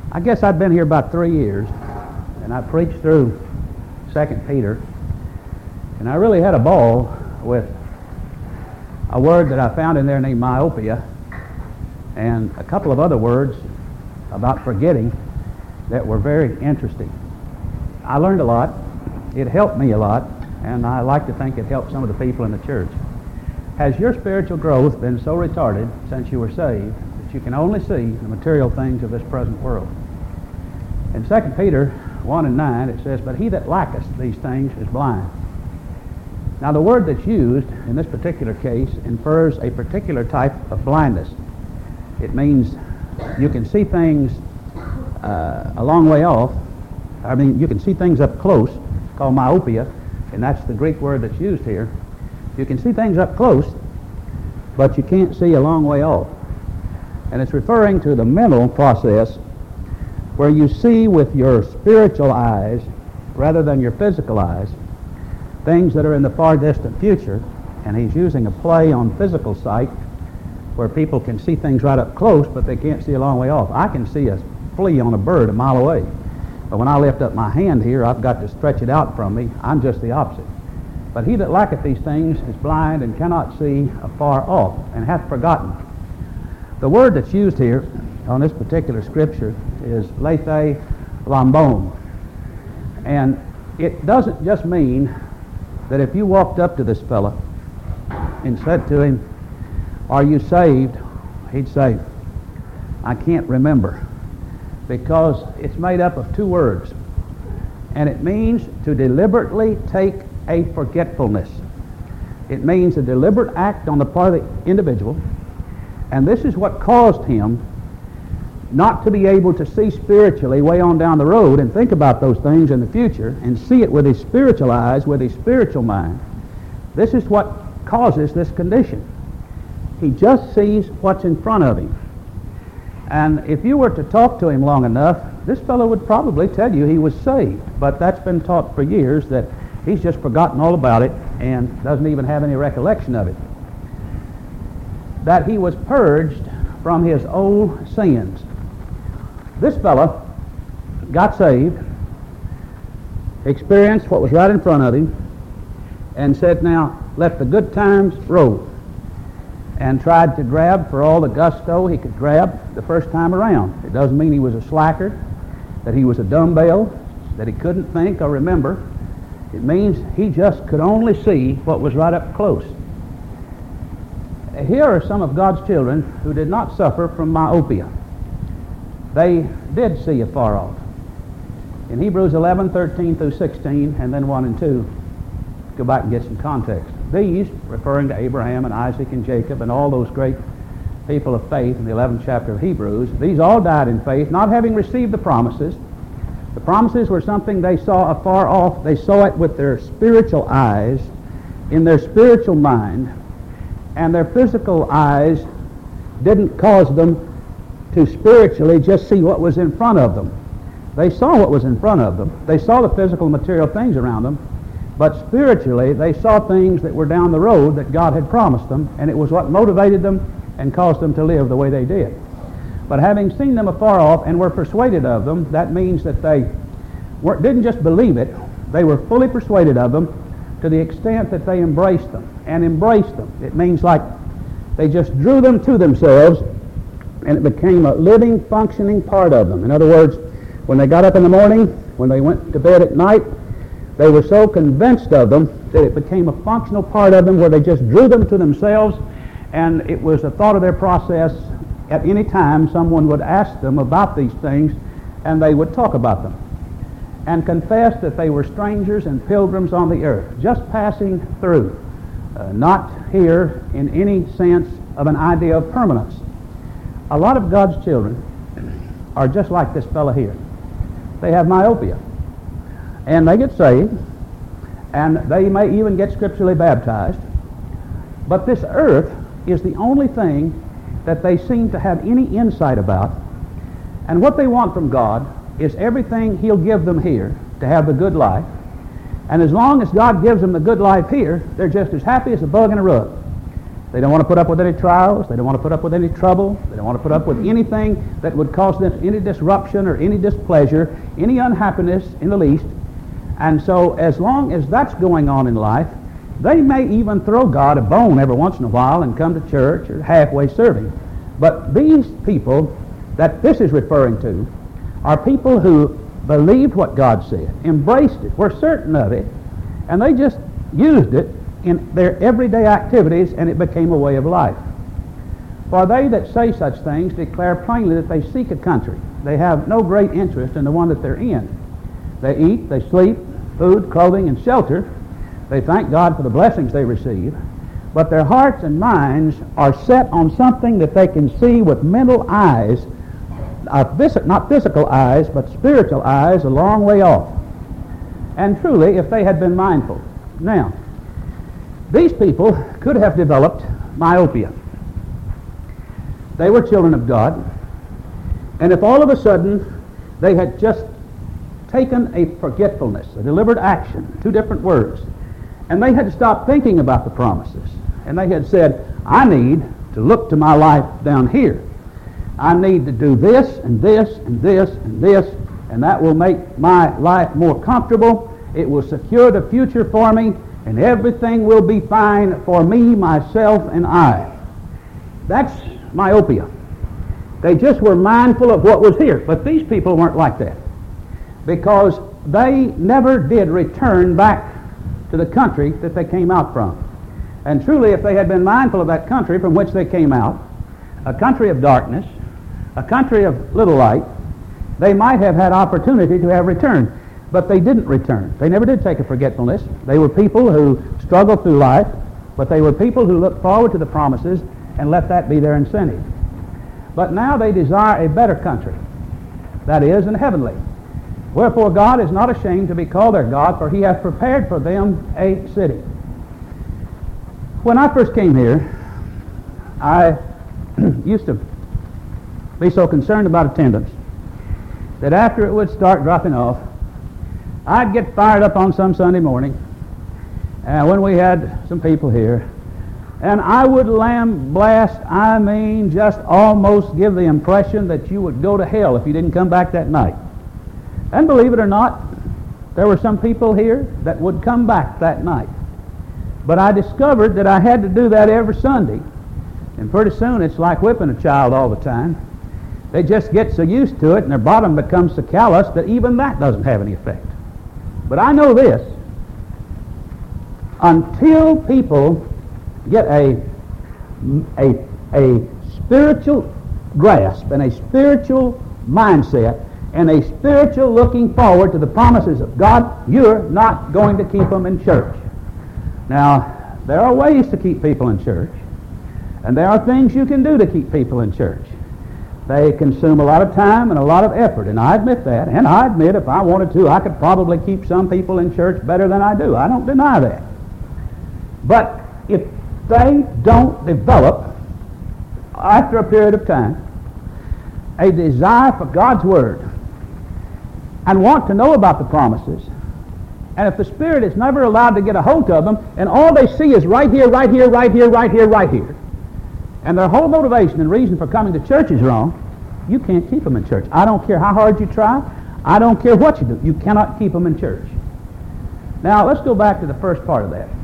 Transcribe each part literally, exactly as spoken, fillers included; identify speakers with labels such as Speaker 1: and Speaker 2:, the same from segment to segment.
Speaker 1: I guess I'd been here about three years, and I preached through Second Peter, and I really had a ball with a word that I found in there named myopia, and a couple of other words about forgetting that were very interesting. I learned a lot. It helped me a lot, and I like to think it helped some of the people in the church. Has your spiritual growth been so retarded since you were saved that you can only see the material things of this present world? In Second Peter one and nine it says, "But he that lacketh these things is blind." Now the word that's used in this particular case infers a particular type of blindness. It means you can see things uh, a long way off. I mean, you can see things up close, called myopia, and that's the Greek word that's used here. You can see things up close, but you can't see a long way off. And it's referring to the mental process where you see with your spiritual eyes rather than your physical eyes things that are in the far distant future. And he's using a play on physical sight where people can see things right up close, but they can't see a long way off. I can see a flea on a bird a mile away, but when I lift up my hand here, I've got to stretch it out from me. I'm just the opposite. But he that lacketh these things is blind and cannot see afar off, and hath forgotten. The word that's used here on this particular scripture is lethe lambon. And it doesn't just mean that if you walked up to this fella and said to him, "Are you saved?" he'd say, "I can't remember," because it's made up of two words. And it means to deliberately take a forgetfulness. It means a deliberate act on the part of the individual, and this is what caused him not to be able to see spiritually way on down the road and think about those things in the future and see it with his spiritual eyes, with his spiritual mind. This is what causes this condition. He just sees what's in front of him. And if you were to talk to him long enough, this fellow would probably tell you he was saved, but that's been taught for years that he's just forgotten all about it and doesn't even have any recollection of it. That he was purged from his old sins. This fellow got saved, experienced what was right in front of him, and said, "Now let the good times roll," and tried to grab for all the gusto he could grab the first time around. It doesn't mean he was a slacker, that he was a dumbbell, that he couldn't think or remember. It means he just could only see what was right up close. Here are some of God's children who did not suffer from myopia. They did see afar off. In Hebrews eleven, thirteen through sixteen, and then one and two, go back and get some context. These, referring to Abraham and Isaac and Jacob and all those great people of faith in the eleventh chapter of Hebrews, these all died in faith, not having received the promises. The promises were something they saw afar off. They saw it with their spiritual eyes, in their spiritual mind, and their physical eyes didn't cause them to spiritually just see what was in front of them. They saw what was in front of them. They saw the physical material things around them, but spiritually they saw things that were down the road that God had promised them, and it was what motivated them and caused them to live the way they did. But having seen them afar off and were persuaded of them, that means that they weren't, didn't just believe it, they were fully persuaded of them to the extent that they embraced them and embraced them. It means like they just drew them to themselves and it became a living, functioning part of them. In other words, when they got up in the morning, when they went to bed at night, they were so convinced of them that it became a functional part of them where they just drew them to themselves, and it was a thought of their process. At any time someone would ask them about these things, and they would talk about them and confess that they were strangers and pilgrims on the earth, just passing through, uh, not here in any sense of an idea of permanence. A lot of God's children are just like this fellow here. They have myopia, and they get saved, and they may even get scripturally baptized, but this earth is the only thing that they seem to have any insight about, and what they want from God is everything He'll give them here to have the good life, and as long as God gives them the good life here, they're just as happy as a bug in a rug. They don't want to put up with any trials. They don't want to put up with any trouble. They don't want to put up with anything that would cause them any disruption or any displeasure, any unhappiness in the least. And so as long as that's going on in life, they may even throw God a bone every once in a while and come to church or halfway serving. But these people that this is referring to are people who believed what God said, embraced it, were certain of it, and they just used it in their everyday activities, and it became a way of life. For they that say such things declare plainly that they seek a country. They have no great interest in the one that they're in. They eat, they sleep, food, clothing, and shelter. They thank God for the blessings they receive, but their hearts and minds are set on something that they can see with mental eyes, uh, vis- not physical eyes, but spiritual eyes a long way off. And truly, if they had been mindful. Now, these people could have developed myopia. They were children of God, and if all of a sudden they had just taken a forgetfulness, a deliberate action, two different words, and they had stopped thinking about the promises, and they had said, I need to look to my life down here. I need to do this and this and this and this, and that will make my life more comfortable. It will secure the future for me, and everything will be fine for me, myself, and I. That's myopia. They just were mindful of what was here. But these people weren't like that, because they never did return back to the country that they came out from. And truly, if they had been mindful of that country from which they came out, a country of darkness, a country of little light, they might have had opportunity to have returned. But they didn't return. They never did take a forgetfulness. They were people who struggled through life, but they were people who looked forward to the promises and let that be their incentive. But now they desire a better country, that is, an heavenly. Wherefore God is not ashamed to be called their God, for he hath prepared for them a city. When I first came here, I used to be so concerned about attendance that after it would start dropping off, I'd get fired up on some Sunday morning, and when we had some people here, and I would lamb blast, I mean just almost give the impression that you would go to hell if you didn't come back that night. And believe it or not, there were some people here that would come back that night. But I discovered that I had to do that every Sunday, and pretty soon it's like whipping a child all the time. They just get so used to it, and their bottom becomes so callous that even that doesn't have any effect. But I know this, until people get a, a, a spiritual grasp and a spiritual mindset and a spiritual looking forward to the promises of God, you're not going to keep them in church. Now, there are ways to keep people in church, and there are things you can do to keep people in church. They consume a lot of time and a lot of effort, and I admit that. And I admit if I wanted to, I could probably keep some people in church better than I do. I don't deny that. But if they don't develop, after a period of time, a desire for God's Word and want to know about the promises, and if the Spirit is never allowed to get a hold of them, and all they see is right here, right here, right here, right here, right here, and their whole motivation and reason for coming to church is wrong, you can't keep them in church. I don't care how hard you try. I don't care what you do. You cannot keep them in church. Now, let's go back to the first part of that.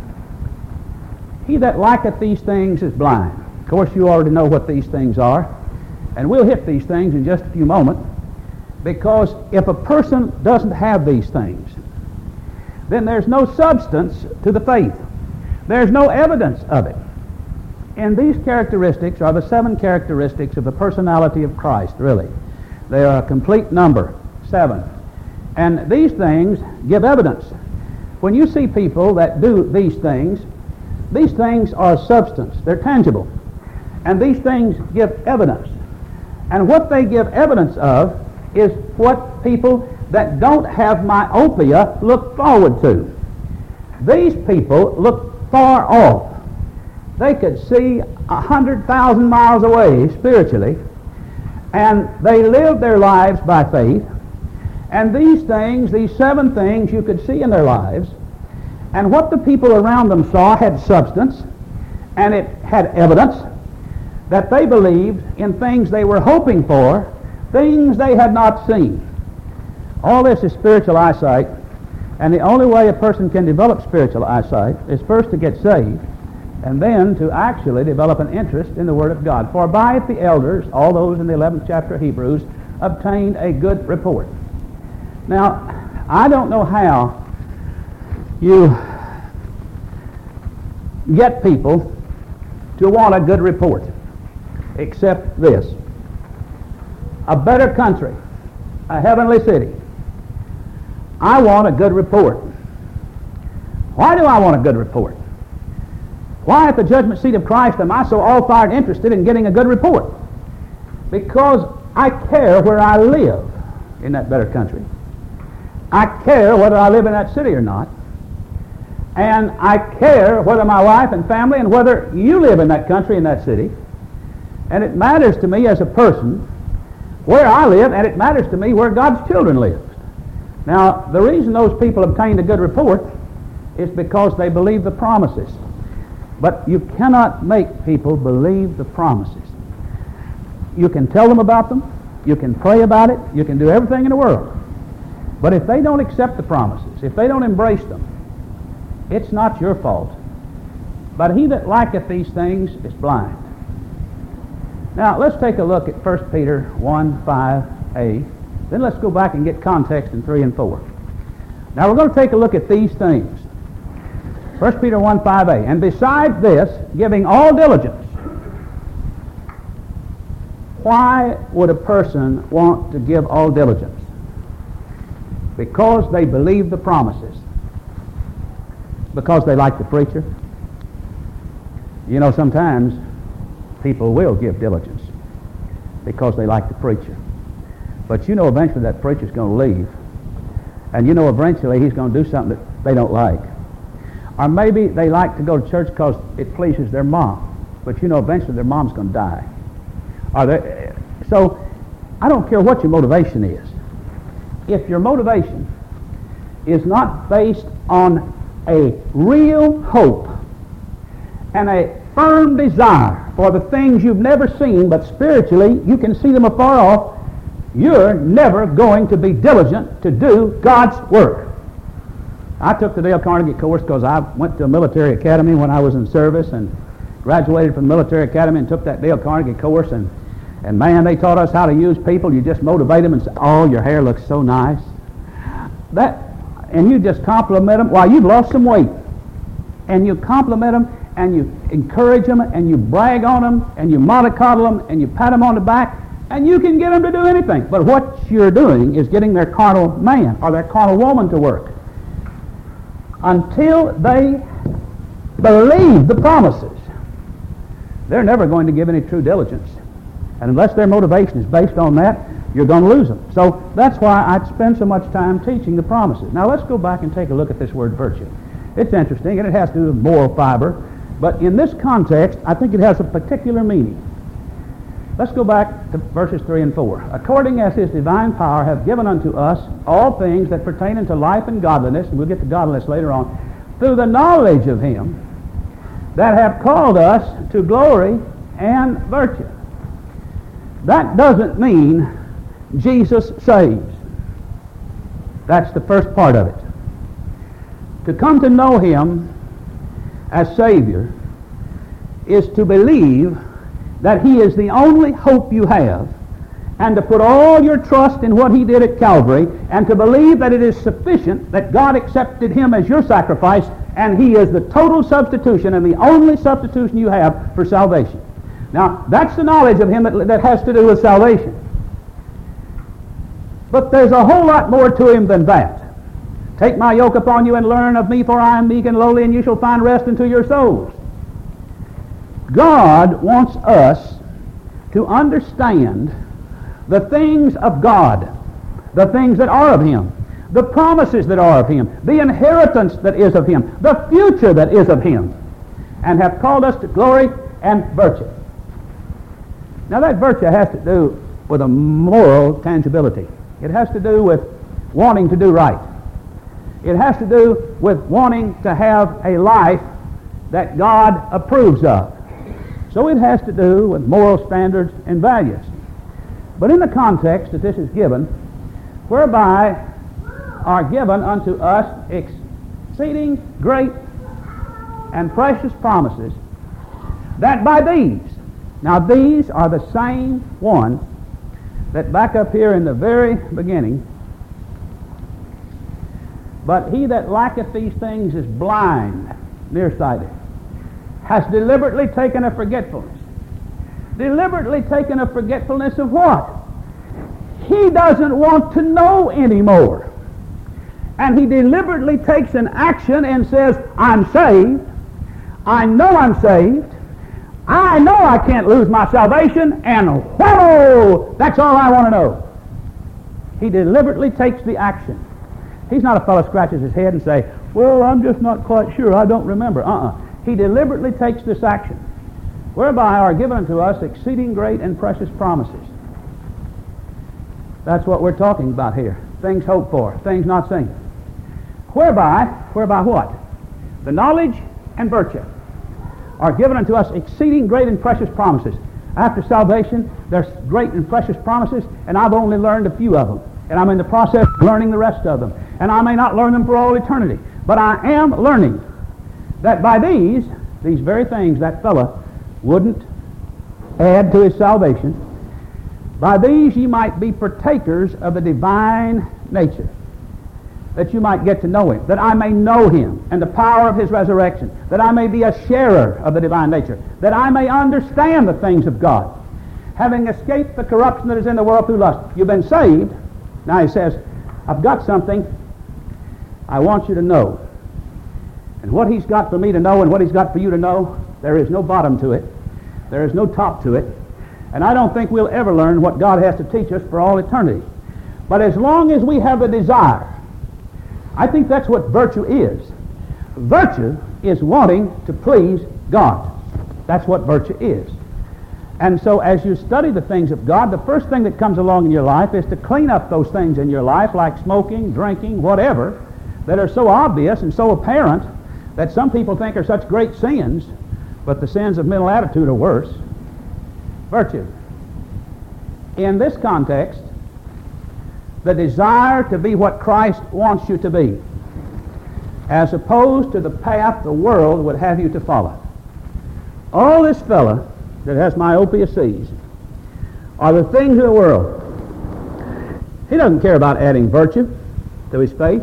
Speaker 1: He that liketh these things is blind. Of course, you already know what these things are, and we'll hit these things in just a few moments, because if a person doesn't have these things, then there's no substance to the faith. There's no evidence of it. And these characteristics are the seven characteristics of the personality of Christ, really. They are a complete number, seven. And these things give evidence. When you see people that do these things, these things are substance. They're tangible. And these things give evidence. And what they give evidence of is what people that don't have myopia look forward to. These people look far off. They could see a hundred thousand miles away spiritually, and they lived their lives by faith. And these things, these seven things you could see in their lives, and what the people around them saw had substance, and it had evidence that they believed in things they were hoping for, things they had not seen. All this is spiritual eyesight, and the only way a person can develop spiritual eyesight is first to get saved, and then to actually develop an interest in the Word of God. For by it the elders, all those in the eleventh chapter of Hebrews, obtained a good report. Now, I don't know how you get people to want a good report, except this: a better country, a heavenly city. I want a good report. Why do I want a good report? Why at the judgment seat of Christ am I so all-fired interested in getting a good report? Because I care where I live in that better country. I care whether I live in that city or not. And I care whether my wife and family and whether you live in that country and that city. And it matters to me as a person where I live, and it matters to me where God's children live. Now, the reason those people obtained a good report is because they believe the promises. But you cannot make people believe the promises. You can tell them about them, you can pray about it, you can do everything in the world. But if they don't accept the promises, if they don't embrace them, it's not your fault. But he that liketh these things is blind. Now, let's take a look at First Peter one five a. Then let's go back and get context in three and four. Now, we're going to take a look at these things. First Peter one five a. And besides this, giving all diligence. Why would a person want to give all diligence? Because they believe the promises. Because they like the preacher. You know, sometimes people will give diligence because they like the preacher. But you know eventually that preacher's going to leave. And you know eventually he's going to do something that they don't like. Or maybe they like to go to church because it pleases their mom. But you know eventually their mom's going to die. Or they, so I don't care what your motivation is. If your motivation is not based on a real hope and a firm desire for the things you've never seen, but spiritually you can see them afar off, you're never going to be diligent to do God's work. I took the Dale Carnegie course because I went to a military academy when I was in service and graduated from the military academy and took that Dale Carnegie course, and, and man, they taught us how to use people. You just motivate them and say, oh, your hair looks so nice. That, and you just compliment them. Why, you've lost some weight. And you compliment them and you encourage them and you brag on them and you mollycoddle them and you pat them on the back, and you can get them to do anything. But what you're doing is getting their carnal man or their carnal woman to work. Until they believe the promises, they're never going to give any true diligence. And unless their motivation is based on that, you're going to lose them. So that's why I spend so much time teaching the promises. Now let's go back and take a look at this word virtue. It's interesting, and it has to do with moral fiber. But in this context, I think it has a particular meaning. Let's go back to verses three and four. According as his divine power hath given unto us all things that pertain unto life and godliness, and we'll get to godliness later on, through the knowledge of him that hath called us to glory and virtue. That doesn't mean Jesus saves. That's the first part of it. To come to know him as Savior is to believe that he is the only hope you have, and to put all your trust in what he did at Calvary, and to believe that it is sufficient that God accepted him as your sacrifice, and he is the total substitution and the only substitution you have for salvation. Now, that's the knowledge of him that, that has to do with salvation. But there's a whole lot more to him than that. Take my yoke upon you and learn of me, for I am meek and lowly, and you shall find rest unto your souls. God wants us to understand the things of God, the things that are of him, the promises that are of him, the inheritance that is of him, the future that is of him, and have called us to glory and virtue. Now that virtue has to do with a moral tangibility. It has to do with wanting to do right. It has to do with wanting to have a life that God approves of. So it has to do with moral standards and values. But in the context that this is given, whereby are given unto us exceeding great and precious promises, that by these, now these are the same one that back up here in the very beginning, but he that lacketh these things is blind, nearsighted, has deliberately taken a forgetfulness. Deliberately taken a forgetfulness of what? He doesn't want to know anymore. And he deliberately takes an action and says, I'm saved. I know I'm saved. I know I can't lose my salvation, and whoa, that's all I want to know. He deliberately takes the action. He's not a fellow scratches his head and say, well, I'm just not quite sure, I don't remember. Uh-uh. He deliberately takes this action, whereby are given unto us exceeding great and precious promises. That's what we're talking about here. Things hoped for, things not seen. Whereby, whereby what? The knowledge and virtue are given unto us exceeding great and precious promises. After salvation, there's great and precious promises, and I've only learned a few of them. And I'm in the process of learning the rest of them. And I may not learn them for all eternity. But I am learning that by these, these very things that fellow wouldn't add to his salvation, by these ye might be partakers of the divine nature, that you might get to know him, that I may know him and the power of his resurrection, that I may be a sharer of the divine nature, that I may understand the things of God, having escaped the corruption that is in the world through lust. You've been saved. Now he says, I've got something I want you to know. And what he's got for me to know and what he's got for you to know, there is no bottom to it. There is no top to it. And I don't think we'll ever learn what God has to teach us for all eternity. But as long as we have a desire, I think that's what virtue is. Virtue is wanting to please God. That's what virtue is. And so as you study the things of God, the first thing that comes along in your life is to clean up those things in your life, like smoking, drinking, whatever, that are so obvious and so apparent that some people think are such great sins, but the sins of mental attitude are worse. Virtue. In this context, the desire to be what Christ wants you to be, as opposed to the path the world would have you to follow. All this fella that has myopia sees are the things of the world. He doesn't care about adding virtue to his faith.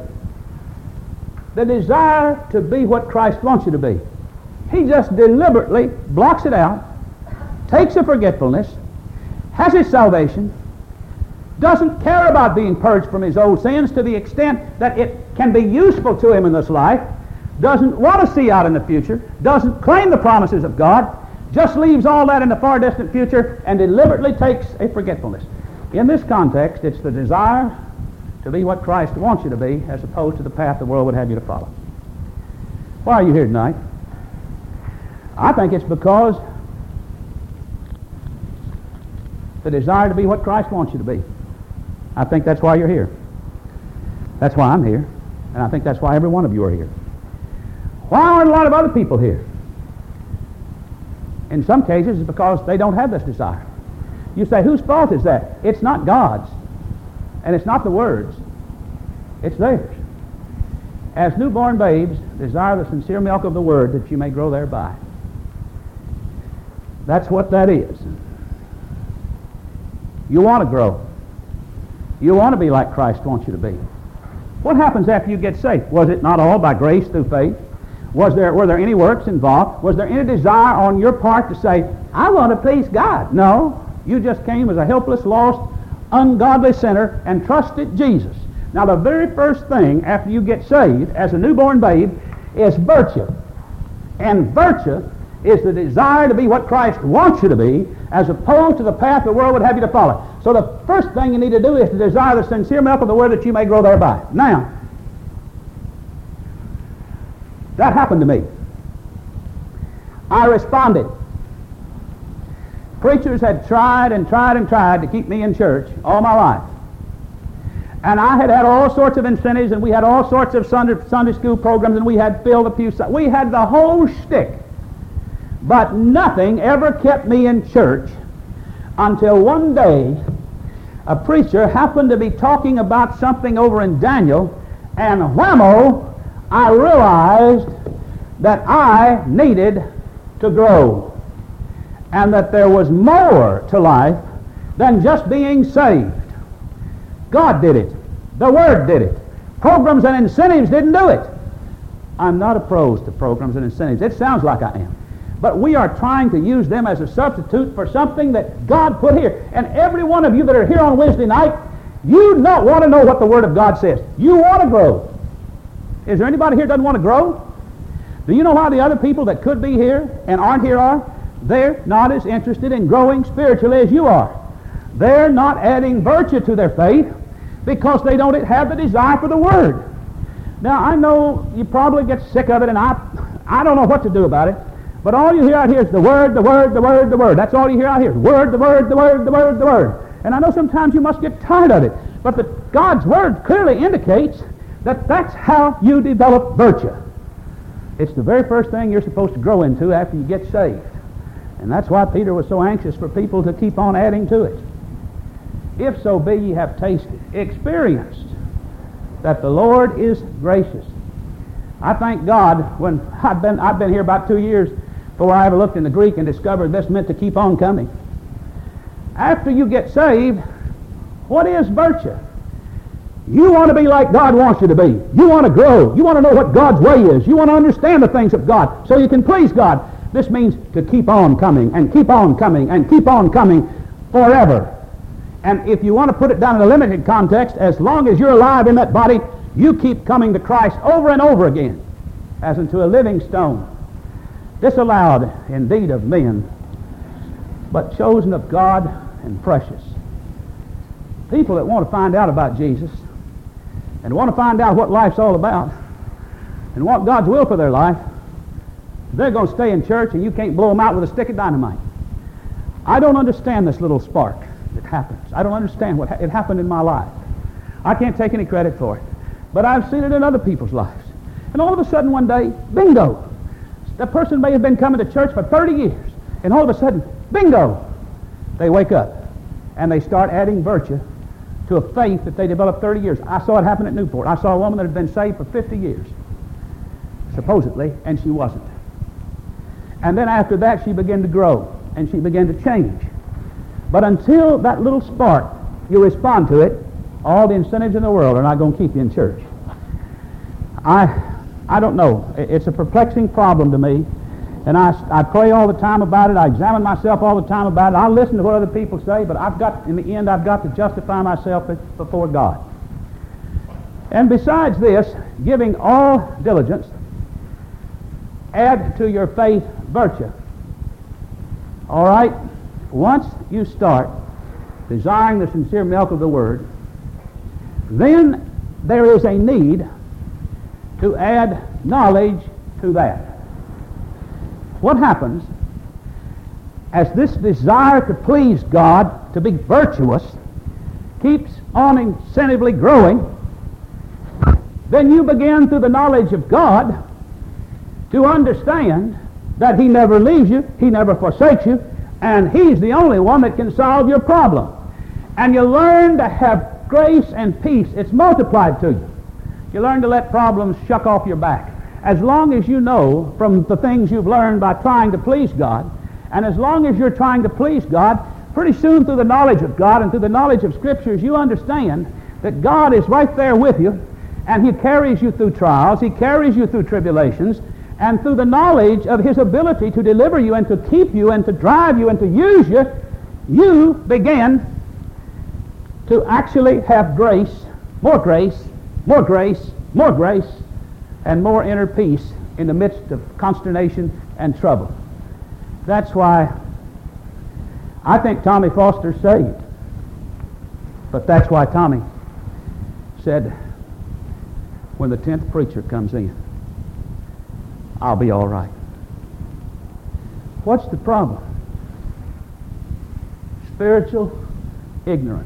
Speaker 1: The desire to be what Christ wants you to be. He just deliberately blocks it out, takes a forgetfulness, has his salvation, doesn't care about being purged from his old sins to the extent that it can be useful to him in this life, doesn't want to see out in the future, doesn't claim the promises of God, just leaves all that in the far distant future and deliberately takes a forgetfulness. In this context, it's the desire to be what Christ wants you to be as opposed to the path the world would have you to follow. Why are you here tonight? I think it's because the desire to be what Christ wants you to be. I think that's why you're here. That's why I'm here. And I think that's why every one of you are here. Why aren't a lot of other people here? In some cases, it's because they don't have this desire. You say, whose fault is that? It's not God's. And it's not the Word's. It's theirs. As newborn babes, desire the sincere milk of the Word that you may grow thereby. That's what that is. You want to grow. You want to be like Christ wants you to be. What happens after you get saved? Was it not all by grace through faith? Was there, were there any works involved? Was there any desire on your part to say, I want to please God? No. You just came as a helpless, lost, ungodly sinner and trusted Jesus. Now the very first thing after you get saved as a newborn babe is virtue. And virtue is the desire to be what Christ wants you to be as opposed to the path the world would have you to follow. So the first thing you need to do is to desire the sincere milk of the Word that you may grow thereby. Now, that happened to me. I responded. Preachers had tried and tried and tried to keep me in church all my life. And I had had all sorts of incentives, and we had all sorts of Sunday, Sunday school programs, and we had filled a few... We had the whole shtick. But nothing ever kept me in church until one day a preacher happened to be talking about something over in Daniel, and whammo, I realized that I needed to grow, and that there was more to life than just being saved. God did it. The Word did it. Programs and incentives didn't do it. I'm not opposed to programs and incentives. It sounds like I am. But we are trying to use them as a substitute for something that God put here. And every one of you that are here on Wednesday night, you not want to know what the Word of God says. You want to grow. Is there anybody here that doesn't want to grow? Do you know why the other people that could be here and aren't here are? They're not as interested in growing spiritually as you are. They're not adding virtue to their faith because they don't have the desire for the Word. Now, I know you probably get sick of it, and I, I don't know what to do about it, but all you hear out here is the Word, the Word, the Word, the Word. That's all you hear out here. Word, the Word, the Word, the Word, the Word. And I know sometimes you must get tired of it, but the, God's Word clearly indicates that that's how you develop virtue. It's the very first thing you're supposed to grow into after you get saved. And that's why Peter was so anxious for people to keep on adding to it. If so be ye have tasted, experienced, that the Lord is gracious. I thank God when I've been, I've been here about two years before I ever looked in the Greek and discovered this meant to keep on coming. After you get saved, what is virtue? You want to be like God wants you to be. You want to grow. You want to know what God's way is. You want to understand the things of God so you can please God. This means to keep on coming and keep on coming and keep on coming forever. And if you want to put it down in a limited context, as long as you're alive in that body, you keep coming to Christ over and over again, as unto a living stone, disallowed indeed of men, but chosen of God and precious. People that want to find out about Jesus and want to find out what life's all about and want God's will for their life, they're going to stay in church and you can't blow them out with a stick of dynamite. I don't understand this little spark that happens. I don't understand what ha- it happened in my life. I can't take any credit for it. But I've seen it in other people's lives. And all of a sudden one day, bingo! The person may have been coming to church for thirty years, and all of a sudden, bingo! They wake up and they start adding virtue to a faith that they developed thirty years. I saw it happen at Newport. I saw a woman that had been saved for fifty years, supposedly, and she wasn't. And then after that, she began to grow, and she began to change. But until that little spark, you respond to it, all the incentives in the world are not going to keep you in church. I I don't know. It's a perplexing problem to me. And I, I pray all the time about it. I examine myself all the time about it. I listen to what other people say, but I've got, in the end, I've got to justify myself before God. And besides this, giving all diligence, add to your faith virtue. All right? Once you start desiring the sincere milk of the Word, then there is a need to add knowledge to that. What happens as this desire to please God, to be virtuous, keeps on incentively growing, then you begin through the knowledge of God to understand that He never leaves you, He never forsakes you, and He's the only one that can solve your problem. And you learn to have grace and peace. It's multiplied to you. You learn to let problems shuck off your back. As long as you know from the things you've learned by trying to please God, and as long as you're trying to please God, pretty soon through the knowledge of God and through the knowledge of Scriptures, you understand that God is right there with you, and He carries you through trials, He carries you through tribulations, and through the knowledge of His ability to deliver you and to keep you and to drive you and to use you, you begin to actually have grace, more grace, more grace, more grace, and more inner peace in the midst of consternation and trouble. That's why I think Tommy Foster's saved. But that's why Tommy said, when the tenth preacher comes in, I'll be all right. What's the problem? Spiritual ignorance.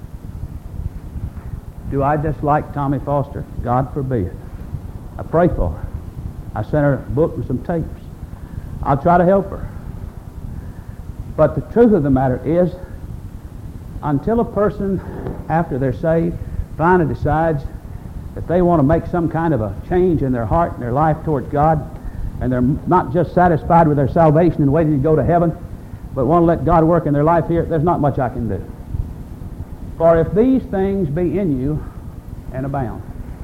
Speaker 1: Do I dislike Tommy Foster? God forbid. I pray for her. I sent her a book and some tapes. I'll try to help her. But the truth of the matter is, until a person, after they're saved, finally decides that they want to make some kind of a change in their heart and their life towards God, and they're not just satisfied with their salvation and waiting to go to heaven, but want to let God work in their life here, there's not much I can do. For if these things be in you and abound.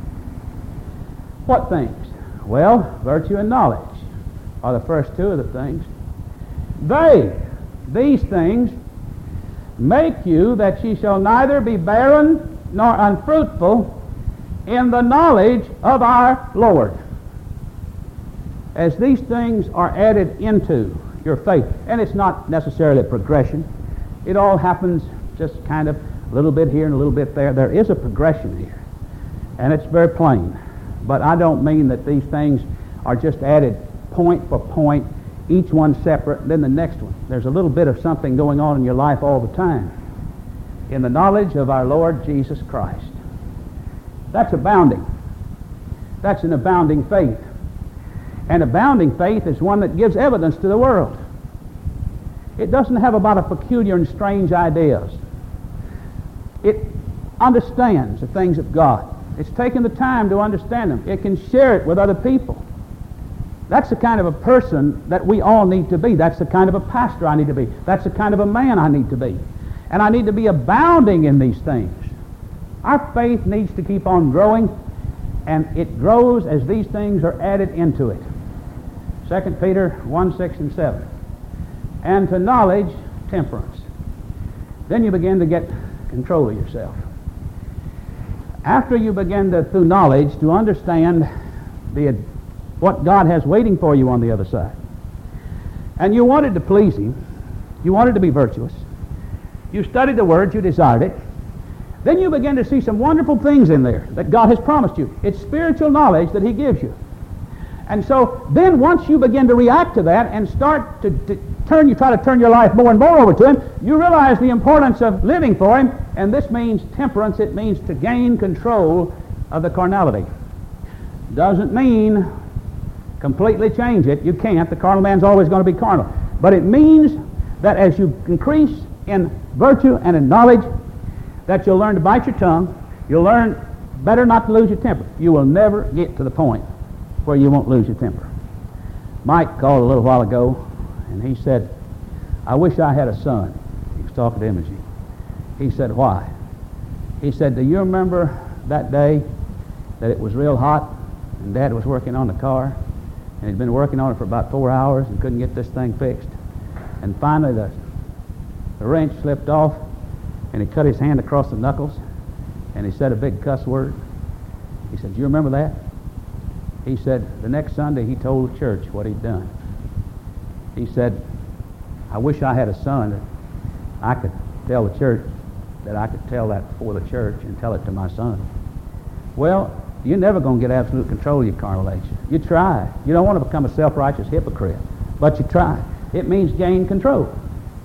Speaker 1: What things? Well, virtue and knowledge are the first two of the things. They, these things, make you that ye shall neither be barren nor unfruitful in the knowledge of our Lord. As these things are added into your faith, and it's not necessarily a progression, it all happens just kind of a little bit here and a little bit there. There is a progression here, and it's very plain. But I don't mean that these things are just added point for point, each one separate, then the next one. There's a little bit of something going on in your life all the time. In the knowledge of our Lord Jesus Christ. That's abounding. That's an abounding faith. And abounding faith is one that gives evidence to the world. It doesn't have a lot of peculiar and strange ideas. It understands the things of God. It's taken the time to understand them. It can share it with other people. That's the kind of a person that we all need to be. That's the kind of a pastor I need to be. That's the kind of a man I need to be. And I need to be abounding in these things. Our faith needs to keep on growing, and it grows as these things are added into it. Second Peter one, six, and seven. And to knowledge, temperance. Then you begin to get control of yourself. After you begin to, through knowledge, to understand the, what God has waiting for you on the other side, and you wanted to please Him, you wanted to be virtuous, you studied the Word, you desired it, then you begin to see some wonderful things in there that God has promised you. It's spiritual knowledge that He gives you. And so then once you begin to react to that and start to, to turn, you try to turn your life more and more over to Him, you realize the importance of living for Him, and this means temperance. It means to gain control of the carnality. Doesn't mean completely change it. You can't. The carnal man's always going to be carnal. But it means that as you increase in virtue and in knowledge, that you'll learn to bite your tongue. You'll learn better not to lose your temper. You will never get to the point where you won't lose your temper. Mike called a little while ago, and he said, I wish I had a son. He was talking to Imogene. He said, why? He said, do you remember that day that it was real hot and Dad was working on the car, and he'd been working on it for about four hours and couldn't get this thing fixed, and finally the, the wrench slipped off and he cut his hand across the knuckles and he said a big cuss word? He said, do you remember that? He said, the next Sunday he told the church what he'd done. He said, I wish I had a son that I could tell the church, that I could tell that before the church and tell it to my son. Well, you're never going to get absolute control of your carnal nature. You try. You don't want to become a self-righteous hypocrite, but you try. It means gain control.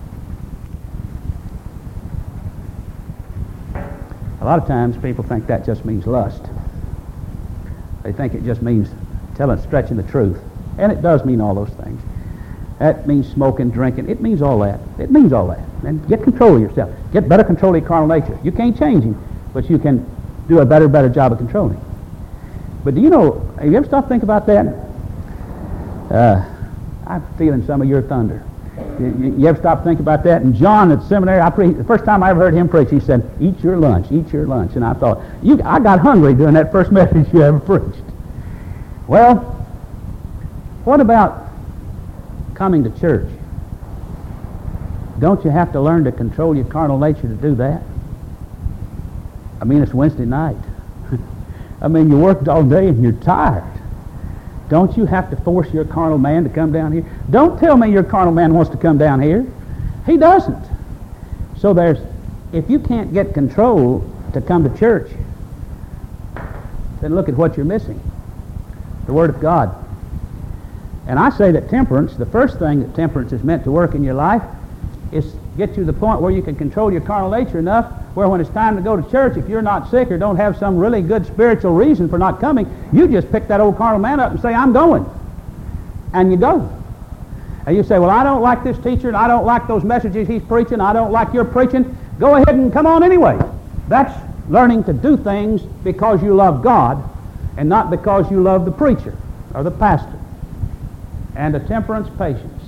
Speaker 1: A lot of times people think that just means lust. They think it just means telling, stretching the truth. And it does mean all those things. That means smoking, drinking. It means all that. It means all that. And get control of yourself. Get better control of your carnal nature. You can't change him, but you can do a better, better job of controlling him. But do you know, have you ever stopped to think about that? Uh, I'm feeling some of your thunder. You, you ever stop to think about that? And John at seminary, I pre- the first time I ever heard him preach, he said, eat your lunch, eat your lunch. And I thought, you, I got hungry during that first message you ever preached. Well, what about coming to church? Don't you have to learn to control your carnal nature to do that? I mean, it's Wednesday night. I mean, you worked all day and you're tired. Don't you have to force your carnal man to come down here? Don't tell me your carnal man wants to come down here. He doesn't. So there's, if you can't get control to come to church, then look at what you're missing. The Word of God. And I say that temperance, the first thing that temperance is meant to work in your life is get you to the point where you can control your carnal nature enough where when it's time to go to church, if you're not sick or don't have some really good spiritual reason for not coming, you just pick that old carnal man up and say, I'm going. And you go. And you say, well, I don't like this teacher, and I don't like those messages he's preaching, I don't like your preaching. Go ahead and come on anyway. That's learning to do things because you love God and not because you love the preacher or the pastor. And a temperance patience.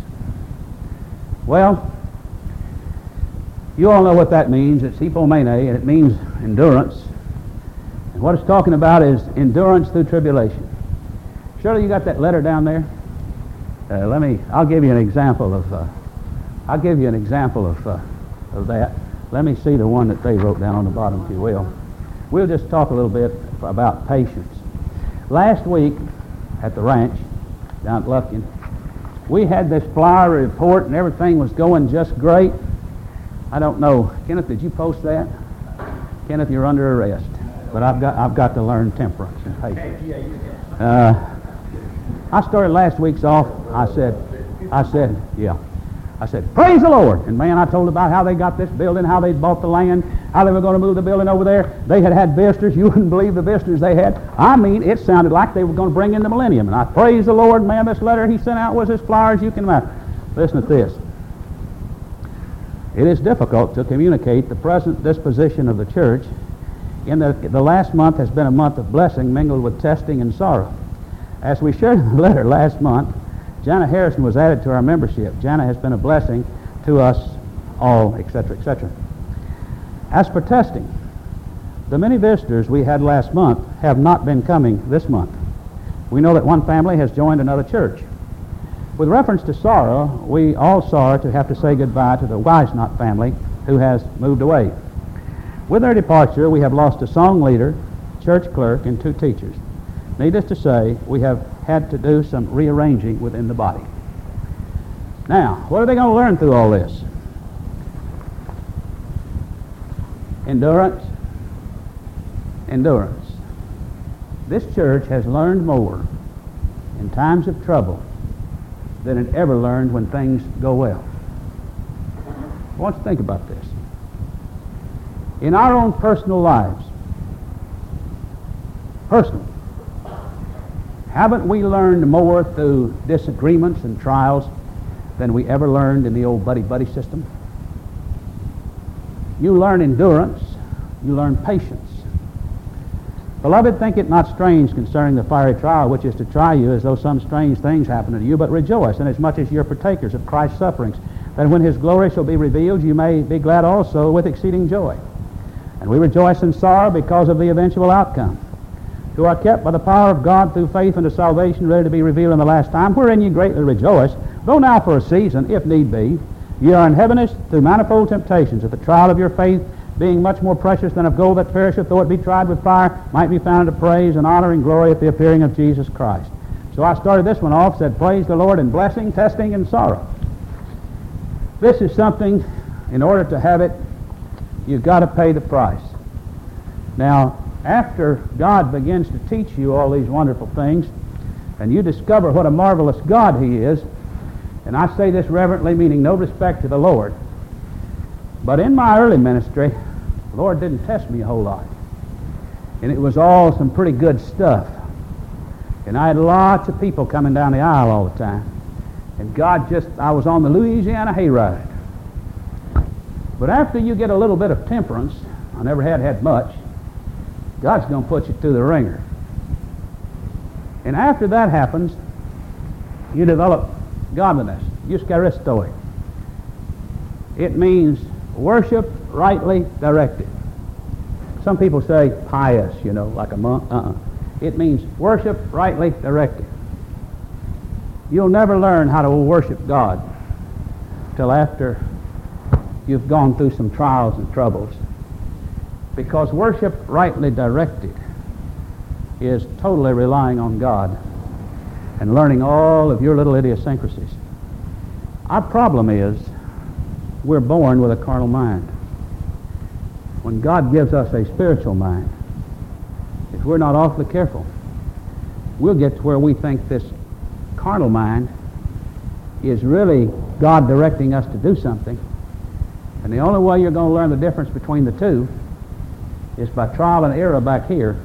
Speaker 1: Well, you all know what that means. It's hypomene, and it means endurance. And what it's talking about is endurance through tribulation. Shirley, you got that letter down there? Uh, let me, I'll give you an example of, uh, I'll give you an example of, uh, of that. Let me see the one that they wrote down on the bottom, if you will. We'll just talk a little bit about patience. Last week at the ranch down at Lufkin, we had this flowery report and everything was going just great. I don't know, Kenneth, did you post that? Kenneth, you're under arrest. But I've got I've got to learn temperance and patience. Uh, I started last week's off. I said, I said, yeah. I said, praise the Lord. And man, I told about how they got this building, how they bought the land, how they were going to move the building over there. They had had visitors. You wouldn't believe the visitors they had. I mean, it sounded like they were going to bring in the millennium. And I praise the Lord, man, this letter he sent out was as far as you can imagine. Listen to this. It is difficult to communicate the present disposition of the church. In the, the last month has been a month of blessing mingled with testing and sorrow. As we shared in the letter last month, Jana Harrison was added to our membership. Jana has been a blessing to us all, et cetera, et cetera. As for testing, the many visitors we had last month have not been coming this month. We know that one family has joined another church. With reference to sorrow, we all sorrow to have to say goodbye to the Weisnot family who has moved away. With their departure, we have lost a song leader, church clerk, and two teachers. Needless to say, we have had to do some rearranging within the body. Now, what are they going to learn through all this? Endurance. Endurance. This church has learned more in times of trouble than it ever learned when things go well. I want you to think about this. In our own personal lives, personal, haven't we learned more through disagreements and trials than we ever learned in the old buddy-buddy system? You learn endurance, you learn patience. Beloved, think it not strange concerning the fiery trial which is to try you, as though some strange things happen to you, but rejoice, inasmuch as you're partakers of Christ's sufferings, that when his glory shall be revealed, you may be glad also with exceeding joy. And we rejoice in sorrow because of the eventual outcome, who are kept by the power of God through faith unto salvation, ready to be revealed in the last time, wherein ye greatly rejoice, though now for a season, if need be, ye are in heaviness through manifold temptations, that the trial of your faith, being much more precious than of gold that perisheth, though it be tried with fire, might be found unto praise and honor and glory at the appearing of Jesus Christ. So I started this one off, said, praise the Lord in blessing, testing, and sorrow. This is something, in order to have it, you've got to pay the price. Now, after God begins to teach you all these wonderful things, and you discover what a marvelous God he is, and I say this reverently, meaning no respect to the Lord, but in my early ministry, the Lord didn't test me a whole lot. And it was all some pretty good stuff. And I had lots of people coming down the aisle all the time. And God just, I was on the Louisiana hayride. But after you get a little bit of temperance, I never had had much, God's going to put you through the ringer. And after that happens, you develop godliness, eucharistoi. It means worship rightly directed. Some people say pious, you know, like a monk. Uh-uh. It means worship rightly directed. You'll never learn how to worship God till after you've gone through some trials and troubles. Because worship rightly directed is totally relying on God and learning all of your little idiosyncrasies. Our problem is we're born with a carnal mind. When God gives us a spiritual mind, if we're not awfully careful, we'll get to where we think this carnal mind is really God directing us to do something. And the only way you're going to learn the difference between the two is by trial and error back here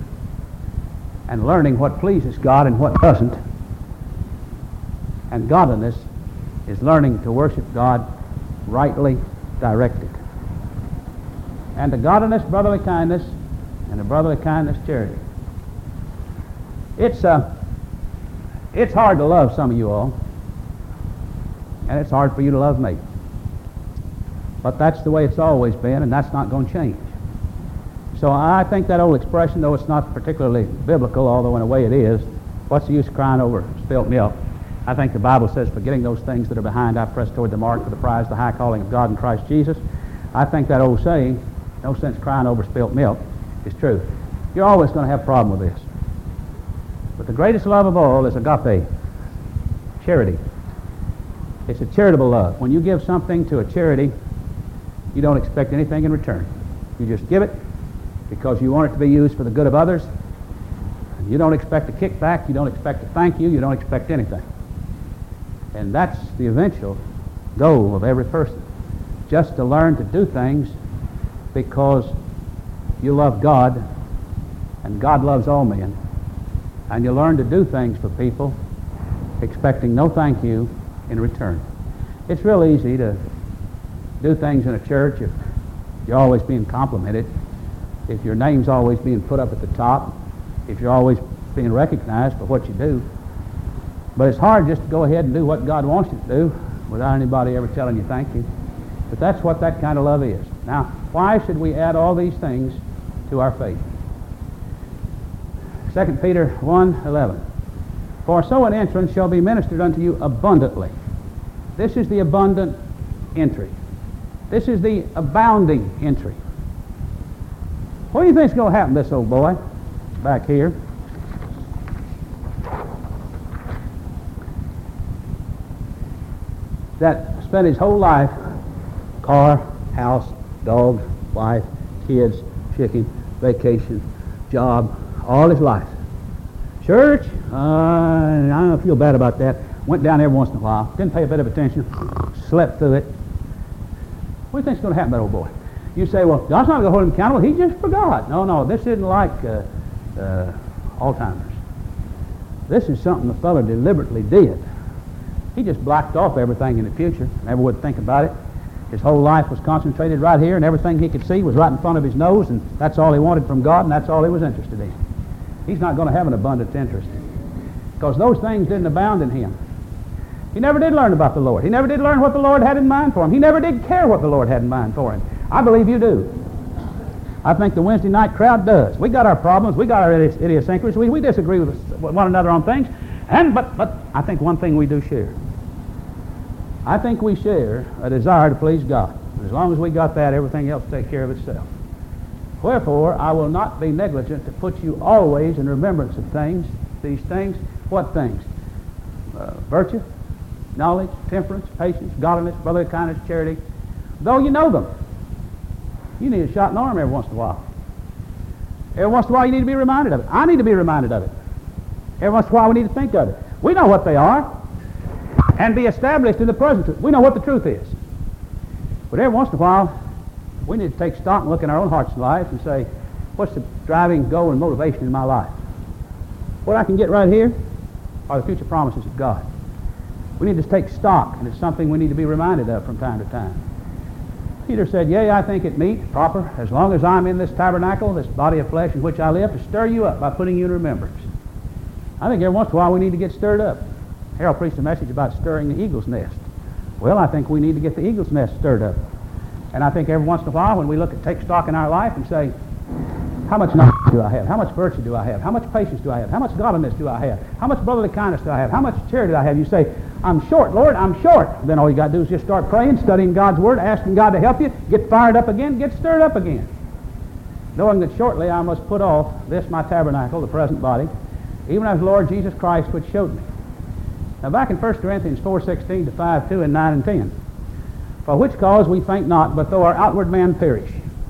Speaker 1: and learning what pleases God and what doesn't. And godliness is learning to worship God rightly directed. And to godliness, brotherly kindness, and to brotherly kindness, charity. It's uh, it's hard to love some of you all, and it's hard for you to love me. But that's the way it's always been, and that's not going to change. So I think that old expression, though it's not particularly biblical, although in a way it is, what's the use of crying over spilt milk? I think the Bible says, forgetting those things that are behind, I press toward the mark for the prize, the high calling of God in Christ Jesus. I think that old saying, no sense crying over spilt milk, is true. You're always going to have a problem with this. But the greatest love of all is agape, charity. It's a charitable love. When you give something to a charity, you don't expect anything in return. You just give it because you want it to be used for the good of others. You don't expect a kickback. You don't expect a thank you. You don't expect anything. And that's the eventual goal of every person. Just to learn to do things because you love God and God loves all men. And you learn to do things for people expecting no thank you in return. It's real easy to do things in a church if you're always being complimented, if your name's always being put up at the top, if you're always being recognized for what you do. But it's hard just to go ahead and do what God wants you to do without anybody ever telling you thank you. But that's what that kind of love is. Now, why should we add all these things to our faith? Second Peter one eleven. For so an entrance shall be ministered unto you abundantly. This is the abundant entry. This is the abounding entry. What do you think is going to happen to this old boy back here? That spent his whole life, car, house, dog, wife, kids, chicken, vacation, job, all his life. Church, uh, I don't feel bad about that. Went down every once in a while, didn't pay a bit of attention, slept through it. What do you think is going to happen to that old boy? You say, well, God's not going to hold him accountable. He just forgot. No, no, this isn't like uh, uh, Alzheimer's. This is something the fellow deliberately did. He just blocked off everything in the future, never would think about it. His whole life was concentrated right here, and everything he could see was right in front of his nose, and that's all he wanted from God, and that's all he was interested in. He's not going to have an abundant interest, because those things didn't abound in him. He never did learn about the Lord. He never did learn what the Lord had in mind for him. He never did care what the Lord had in mind for him. I believe you do. I think the Wednesday night crowd does. We got our problems. We got our idiosyncrasies. We, we disagree with one another on things. And but but I think one thing we do share. I think we share a desire to please God. As long as we got that, everything else will take care of itself. Wherefore, I will not be negligent to put you always in remembrance of things, these things. What things? Uh, virtue, knowledge, temperance, patience, godliness, brotherly kindness, charity. Though you know them, you need a shot in the arm every once in a while. Every once in a while you need to be reminded of it. I need to be reminded of it. Every once in a while we need to think of it. We know what they are and be established in the present truth. We know what the truth is. But every once in a while we need to take stock and look in our own hearts and lives and say, what's the driving goal and motivation in my life? What I can get right here are the future promises of God. We need to take stock, and it's something we need to be reminded of from time to time. Peter said, yea, I think it meet, proper, as long as I'm in this tabernacle, this body of flesh in which I live, to stir you up by putting you in remembrance. I think every once in a while we need to get stirred up. Harold preached a message about stirring the eagle's nest. Well, I think we need to get the eagle's nest stirred up. And I think every once in a while when we look at take stock in our life and say, how much knowledge do I have? How much virtue do I have? How much patience do I have? How much godliness do I have? How much brotherly kindness do I have? How much charity do I have? You say, I'm short, Lord, I'm short. Then all you got to do is just start praying, studying God's Word, asking God to help you, get fired up again, get stirred up again. Knowing that shortly I must put off this my tabernacle, the present body, even as Lord Jesus Christ which showed me. Now back in First Corinthians four sixteen to five two and nine and ten. For which cause we faint not, but though our outward man perish.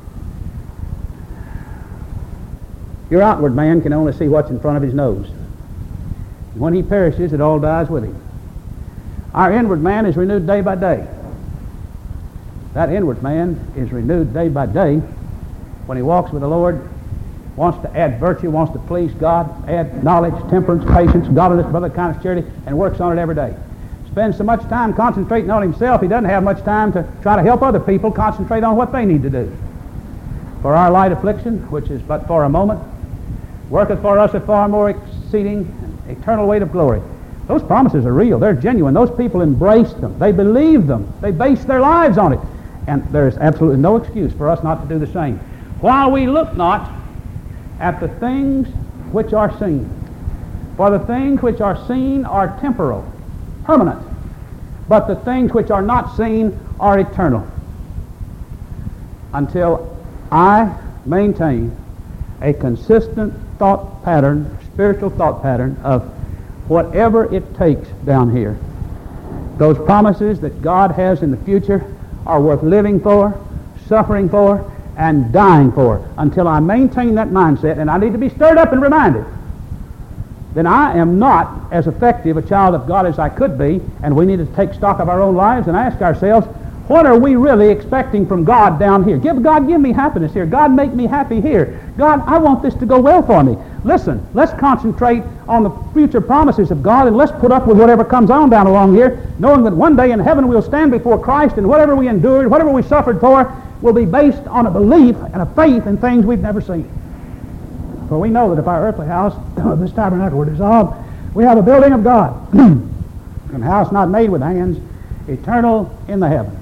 Speaker 1: Your outward man can only see what's in front of his nose. And when he perishes, it all dies with him. Our inward man is renewed day by day. That inward man is renewed day by day when he walks with the Lord, wants to add virtue, wants to please God, add knowledge, temperance, patience, godliness, brotherly kindness, charity, and works on it every day. spends so much time concentrating on himself, he doesn't have much time to try to help other people concentrate on what they need to do. For our light affliction, which is but for a moment, worketh for us a far more exceeding and eternal weight of glory. Those promises are real. They're genuine. Those people embraced them. They believed them. They based their lives on it. And there is absolutely no excuse for us not to do the same. While we look not at the things which are seen, for the things which are seen are temporal, permanent, but the things which are not seen are eternal. Until I maintain a consistent thought pattern, spiritual thought pattern of whatever it takes down here. Those promises that God has in the future are worth living for, suffering for, and dying for. Until I maintain that mindset, and I need to be stirred up and reminded, then I am not as effective a child of God as I could be, and we need to take stock of our own lives and ask ourselves, what are we really expecting from God down here? Give God, give me happiness here. God, make me happy here. God, I want this to go well for me. Listen, let's concentrate on the future promises of God, and let's put up with whatever comes on down along here, knowing that one day in heaven we'll stand before Christ, and whatever we endured, whatever we suffered for, will be based on a belief and a faith in things we've never seen. For we know that if our earthly house, this tabernacle, were dissolved, we have a building of God, and a house not made with hands, eternal in the heavens.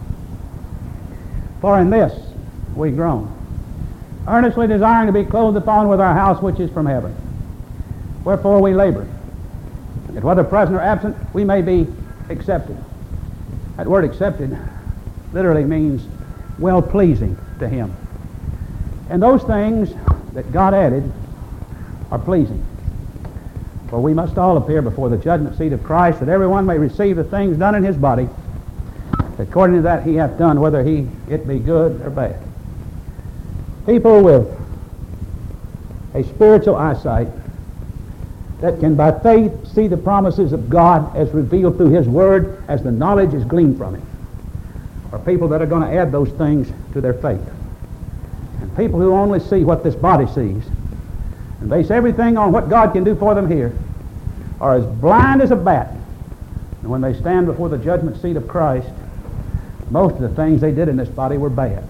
Speaker 1: For in this we groan, earnestly desiring to be clothed upon with our house which is from heaven. Wherefore we labor, that whether present or absent, we may be accepted. That word accepted literally means well-pleasing to Him. And those things that God added are pleasing. For we must all appear before the judgment seat of Christ, that everyone may receive the things done in his body, according to that he hath done, whether he it be good or bad. People with a spiritual eyesight that can by faith see the promises of God as revealed through His Word, as the knowledge is gleaned from it, are people that are going to add those things to their faith. And people who only see what this body sees and base everything on what God can do for them here are as blind as a bat. And when they stand before the judgment seat of Christ, most of the things they did in this body were bad.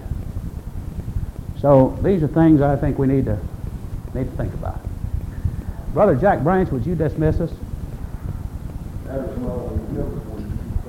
Speaker 1: So these are things I think we need to need to think about. Brother Jack Branch, would you dismiss us?
Speaker 2: That was all.